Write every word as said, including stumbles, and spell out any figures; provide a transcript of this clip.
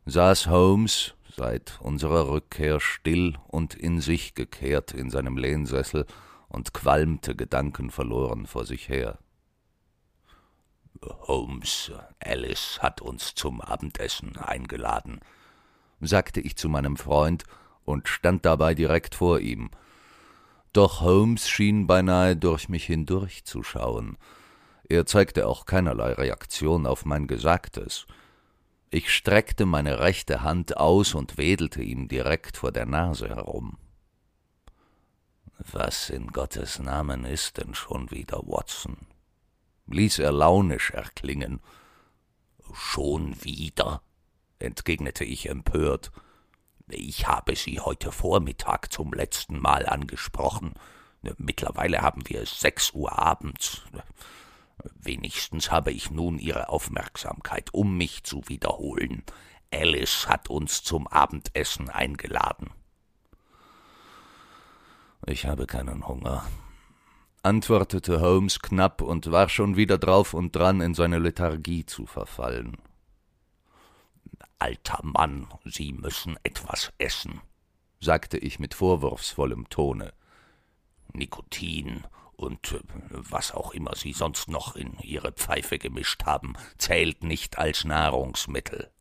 saß Holmes seit unserer Rückkehr still und in sich gekehrt in seinem Lehnsessel und qualmte gedankenverloren vor sich her. »Holmes, Alice hat uns zum Abendessen eingeladen«, sagte ich zu meinem Freund und stand dabei direkt vor ihm. Doch Holmes schien beinahe durch mich hindurchzuschauen. Er zeigte auch keinerlei Reaktion auf mein Gesagtes. Ich streckte meine rechte Hand aus und wedelte ihm direkt vor der Nase herum. »Was in Gottes Namen ist denn schon wieder, Watson?« ließ er launisch erklingen. »Schon wieder?« entgegnete ich empört. »Ich habe Sie heute Vormittag zum letzten Mal angesprochen. Mittlerweile haben wir sechs Uhr abends. Wenigstens habe ich nun Ihre Aufmerksamkeit, um mich zu wiederholen. Alice hat uns zum Abendessen eingeladen.« »Ich habe keinen Hunger«, antwortete Holmes knapp und war schon wieder drauf und dran, in seine Lethargie zu verfallen. »Alter Mann, Sie müssen etwas essen«, sagte ich mit vorwurfsvollem Tone. »Nikotin und was auch immer Sie sonst noch in Ihre Pfeife gemischt haben, zählt nicht als Nahrungsmittel.«